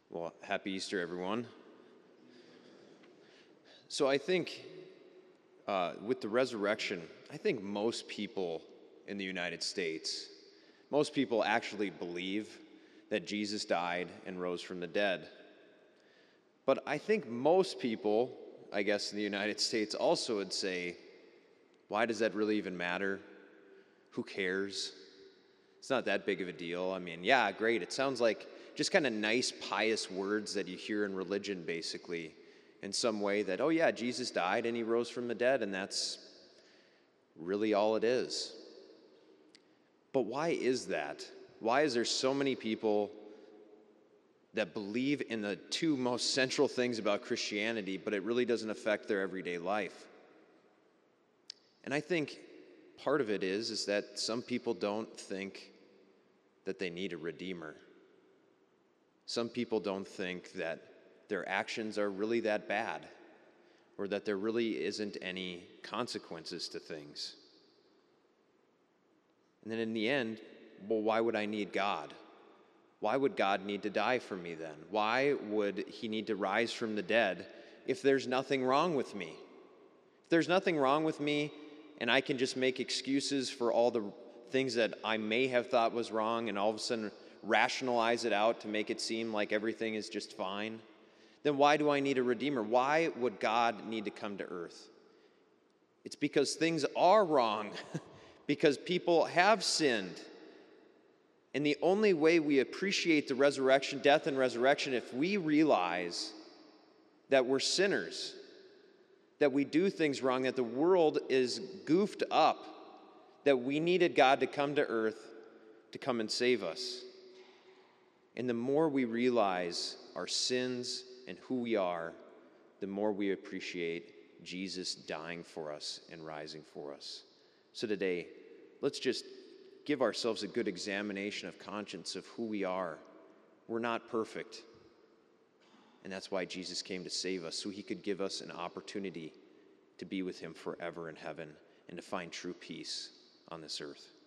Well, happy Easter, everyone. So I think with the resurrection, I think most people in the United States, most people actually believe that Jesus died and rose from the dead. But I think most people, I guess in the United States, also would say, why does that really even matter? Who cares? It's not that big of a deal. I mean, yeah, great. It sounds like just kind of nice, pious words that you hear in religion, basically, in some way that, oh yeah, Jesus died and he rose from the dead, and that's really all it is. But why is that? Why is there so many people that believe in the two most central things about Christianity, but it really doesn't affect their everyday life? And I think part of it is that some people don't think that they need a redeemer. Some people don't think that their actions are really that bad, or that there really isn't any consequences to things. And then in the end, well, why would I need God? Why would God need to die for me then? Why would he need to rise from the dead if there's nothing wrong with me? If there's nothing wrong with me and I can just make excuses for all the things that I may have thought was wrong and all of a sudden rationalize it out to make it seem like everything is just fine, then why do I need a redeemer? Why would God need to come to earth? It's because things are wrong, because people have sinned. And the only way we appreciate the resurrection, death and resurrection, if we realize that we're sinners, that we do things wrong, that the world is goofed up, that we needed God to come to earth to come and save us. And the more we realize our sins and who we are, the more we appreciate Jesus dying for us and rising for us. So today, let's just give ourselves a good examination of conscience of who we are. We're not perfect. And that's why Jesus came to save us, so he could give us an opportunity to be with him forever in heaven and to find true peace on this earth.